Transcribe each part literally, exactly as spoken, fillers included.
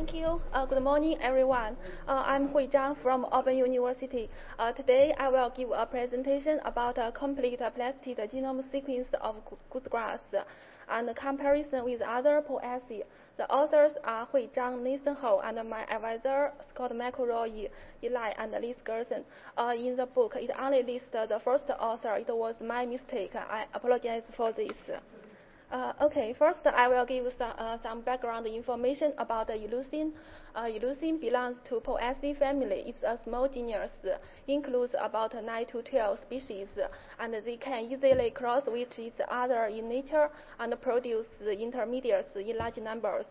Thank you. Uh, good morning, everyone. Uh, I'm Hui Zhang from Auburn University. Uh, today, I will give a presentation about a complete plastid genome sequence of goosegrass and comparison with other poaceae. The authors are Hui Zhang, Nathan Ho, and my advisor, Scott McElroy, Eli, and Liz Gerson. Uh, in the book, it only lists the first author. It was my mistake. I apologize for this. Uh, okay, first I will give some, uh, some background information about the Eleusine. Uh, Eleusine belongs to Poaceae family. It's a small genus, includes about nine to twelve species, and they can easily cross with each other in nature and produce intermediates in large numbers.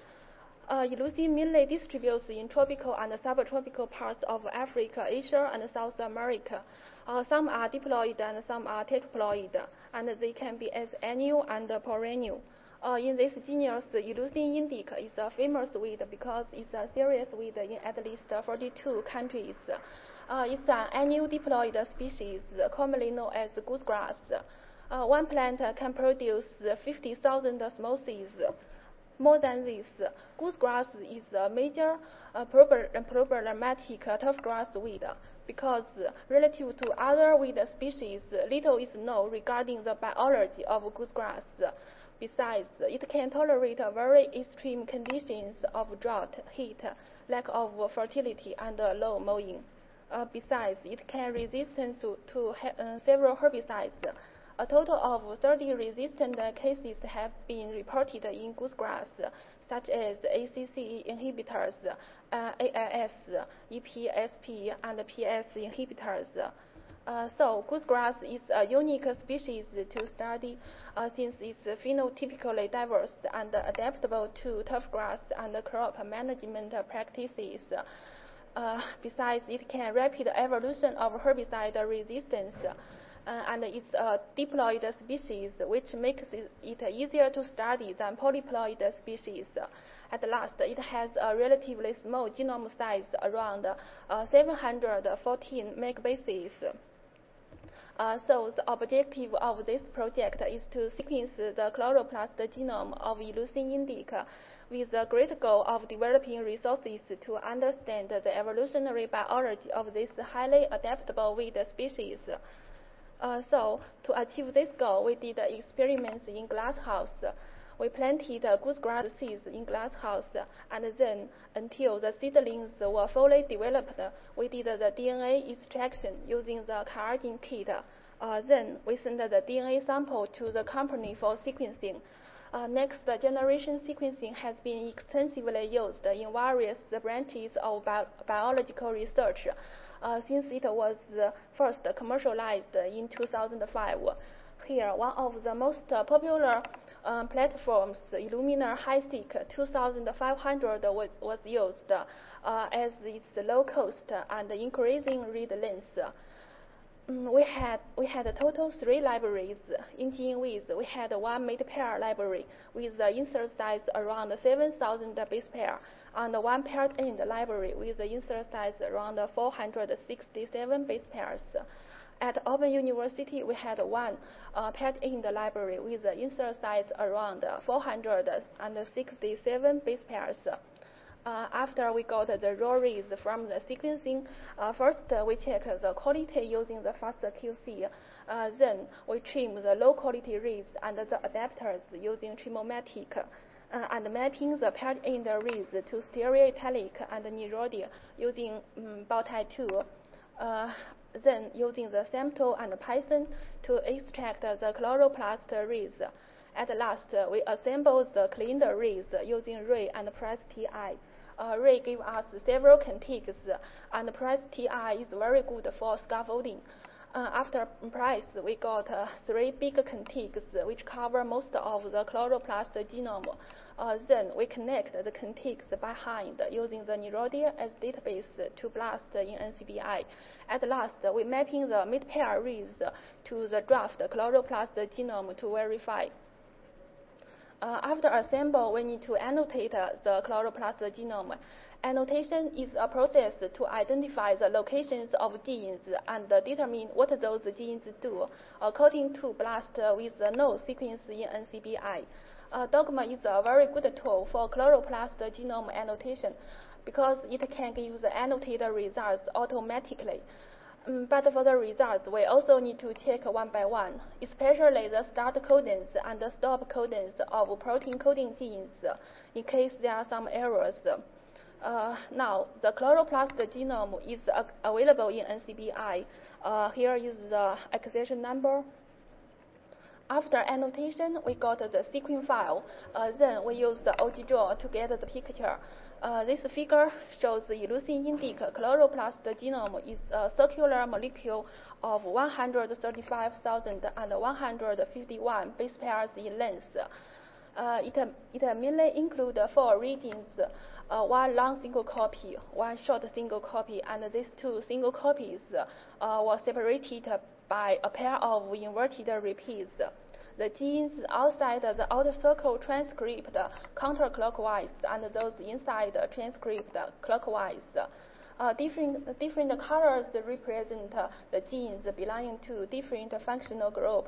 Uh, Eleusine mainly distributes in tropical and subtropical parts of Africa, Asia, and South America. Uh, some are diploid and some are tetraploid, and they can be as annual and perennial. Uh, in this genus, Eleusine indica is a famous weed because it's a serious weed in at least forty-two countries. Uh, it's an annual diploid species, commonly known as goosegrass. Uh, one plant can produce fifty thousand small seeds. More than this, goosegrass is a major uh, problematic turfgrass weed because, relative to other weed species, little is known regarding the biology of goosegrass. Besides, it can tolerate very extreme conditions of drought, heat, lack of fertility, and low mowing. Uh, besides, it can resist to, to uh, several herbicides. A total of thirty resistant cases have been reported in goosegrass, such as A C C inhibitors, uh, A I S, E P S P, and P S inhibitors. Uh, so, goosegrass is a unique species to study uh, since it's phenotypically diverse and adaptable to turfgrass and crop management practices. Uh, besides, it can rapid evolution of herbicide resistance. Uh, and it's a diploid species, which makes it, it easier to study than polyploid species. At last, it has a relatively small genome size, around uh, seven hundred fourteen megabases. Uh, so the objective of this project is to sequence the chloroplast genome of Eleusine indica with the great goal of developing resources to understand the evolutionary biology of this highly adaptable weed species. Uh, so, to achieve this goal, we did experiments in glasshouse. We planted goosegrass seeds in glasshouse, and then, until the seedlings were fully developed, we did the D N A extraction using the Cargin kit. Uh, then, we sent the D N A sample to the company for sequencing. Uh, next generation sequencing has been extensively used in various branches of bi biological research. Uh, since it was uh, first commercialized in two thousand five. Here, one of the most uh, popular um, platforms, Illumina HiSeq two thousand five hundred, was, was used uh, as its low cost and increasing read length. Mm, we had we had a total three libraries. In GeneWiz, we had one mate pair library with the insert size around seven thousand base pair, and one paired end library with the insert size around four hundred sixty-seven base pairs. At Auburn University, we had one uh, paired end library with the insert size around four hundred sixty-seven base pairs. Uh, after we got the raw reads from the sequencing, uh, first uh, we check the quality using the FastQC. Uh, then we trim the low quality reads and the adapters using Trimomatic, uh, and mapping the paired end reads to stereoitalic and Nerodia using um, Bowtie two. Uh, then using the Samto and Python to extract the chloroplast reads. At last, uh, we assembled the cleaned reads using Ray and PressTi. Uh, Ray gave us several contigs, and PressTi is very good for scaffolding. Uh, after Price, we got uh, three big contigs which cover most of the chloroplast genome. Uh, then we connect the contigs by hand using the Nerodia as database to BLAST in N C B I. At last, we mapping the mid-pair reads to the draft chloroplast genome to verify. Uh, after assemble, we need to annotate uh, the chloroplast genome. Annotation is a process to identify the locations of genes and uh, determine what those genes do, according to BLAST with the node sequence in N C B I. Uh, Dogma is a very good tool for chloroplast genome annotation because it can give the annotated results automatically. Um, but for the results, we also need to check one by one, especially the start codons and the stop codons of protein coding genes in case there are some errors. Uh, now, the chloroplast genome is uh, available in N C B I. Uh, here is the acquisition number. After annotation, we got the sequence file. Uh, then we use the O G draw to get the picture. Uh, this figure shows the leucine indic chloroplast genome is a circular molecule of one hundred thirty-five thousand one hundred fifty-one base pairs in length. Uh, it, it mainly includes four regions, uh, one long single copy, one short single copy, and these two single copies uh, were separated by a pair of inverted repeats. The genes outside the outer circle transcript counterclockwise, and those inside transcript clockwise. Uh, different, different colors represent the genes belonging to different functional groups.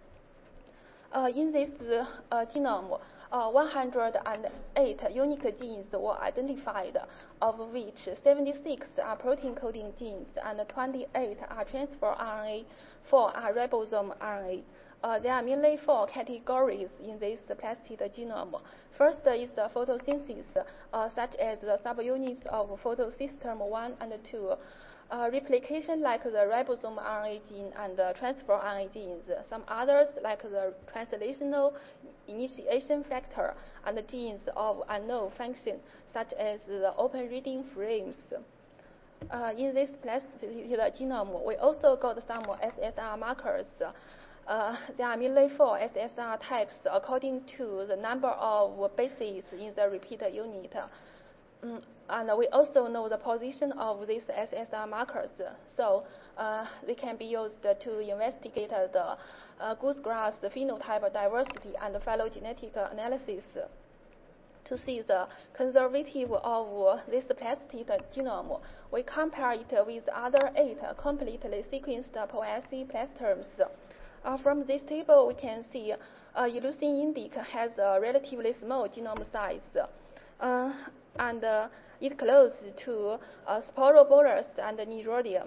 Uh, in this uh, genome, uh, one hundred eight unique genes were identified, of which seventy-six are protein coding genes and twenty-eight are transfer R N A, four are ribosome R N A. Uh, there are mainly four categories in this plastid genome. First is the photosynthesis, uh, such as the subunits of photosystem one and two. Uh, replication like the ribosome R N A gene and the transfer R N A genes. Some others like the translational initiation factor and the genes of unknown function, such as the open reading frames. Uh, in this plastid genome, we also got some S S R markers. Uh, there are mainly four S S R types according to the number of bases in the repeater unit. Mm, and we also know the position of these S S R markers, so uh, they can be used to investigate the uh, goosegrass phenotype diversity and phylogenetic analysis. To see the conservative of this plastid genome, we compare it with other eight completely sequenced POASI plastomes. Uh, from this table, we can see uh, leucine indic has a relatively small genome size, uh, and uh, it close to uh, Sporobolus and Nirodia.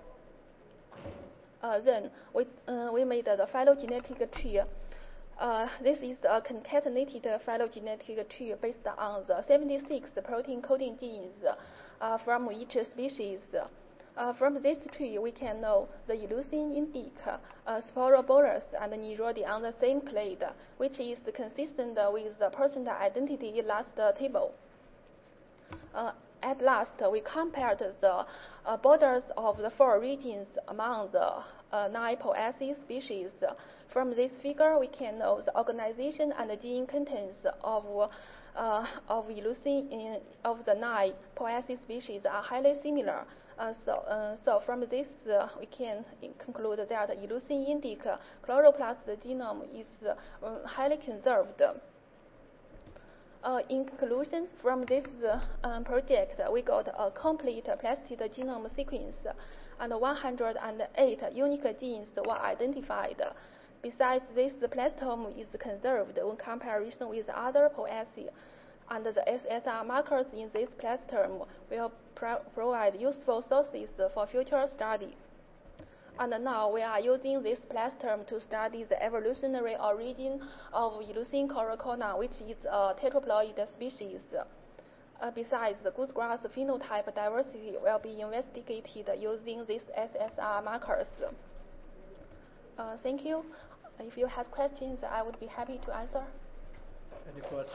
Uh, then we, uh, we made the phylogenetic tree. Uh, this is a concatenated phylogenetic tree based on the seventy-six protein coding genes uh, from each species. Uh, from this tree, we can know the leucine indic, uh, Sporobolus, and Nirodia on the same clade, which is consistent with the percent identity in last table. Uh, at last, we compared the uh, borders of the four regions among the uh, nine POASI species. From this figure, we can know the organization and the gene contents of uh, of leucine in, of the nine POASI species are highly similar. Uh, so, uh, so from this, uh, we can conclude that leucine indic chloroplast genome is uh, highly conserved. Uh, in conclusion, from this uh, um, project, we got a complete plastid genome sequence, and one hundred eight unique genes were identified. Besides this, the plastome is conserved in comparison with other POASI, and the S S R markers in this plastome will pro provide useful sources for future study. And now we are using this plastome to study the evolutionary origin of Leucine coraconia, which is a tetraploid species. Uh, besides, the goosegrass phenotype diversity will be investigated using these S S R markers. Uh, thank you. If you have questions, I would be happy to answer. Any questions?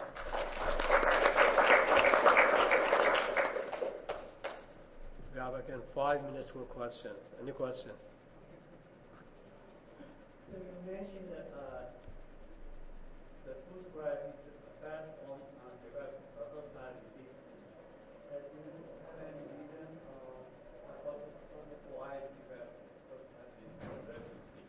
We have again five minutes for questions. Any questions? So you mentioned that uh, the goosegrass is a fast form of development disease. Uh, do you have any reason uh, about why it developed disease?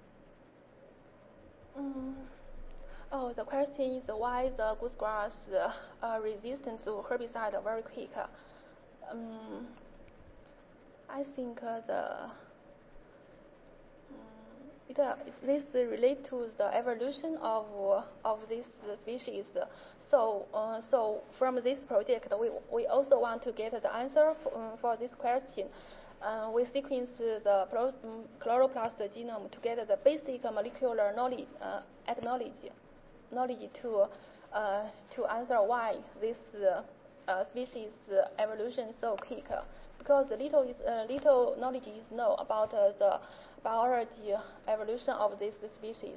Mm. Oh, the question is why the goosegrass uh, resistance to herbicide very quick. Um, I think uh, the um, it, uh, this relate to the evolution of uh, of this species. So, uh, so from this project, we we also want to get the answer for, um, for this question. Uh, we sequence the pro, um, chloroplast genome to get the basic molecular knowledge, uh, knowledge, knowledge to uh, to answer why this uh, uh, species evolution so quick. Because little is uh, little knowledge is known about uh, the biology evolution of this species.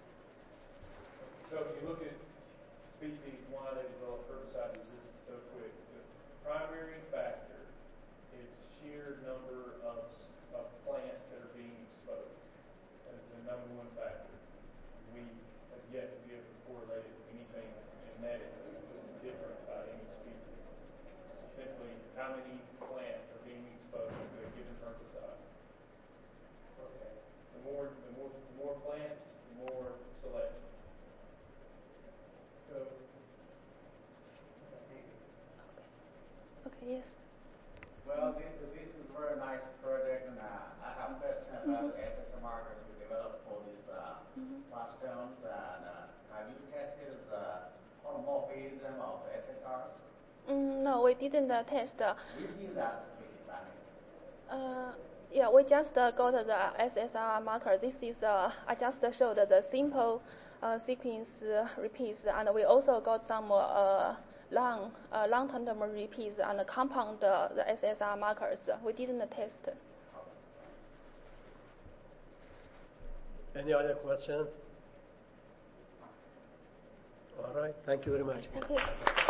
So if you look at species, why they develop herbicide resistance so quick, the primary factor is the sheer number of, of plants that are being exposed. That is the number one factor. We have yet to be able to correlate it with anything genetically different about any species. Simply how many plants are being exposed to a given herbicide. Okay. The more, the more, the more plants, the more selection. So, thank you. Okay. Yes. Well, this, this is a very nice project, and uh, I have a question about the S S R markers we developed for these uh, Mhm. plastomes. And uh, have you tested the polymorphism of the S S Rs? Mm, no, we didn't uh, test. Uh, We use that species, I mean. uh, yeah, we just uh, got the S S R marker. This is uh, I just showed the simple uh, sequence uh, repeats, and we also got some uh, long uh, long-term repeats and compound uh, the S S R markers. We didn't test. Any other questions? All right. Thank you very much. Thank you.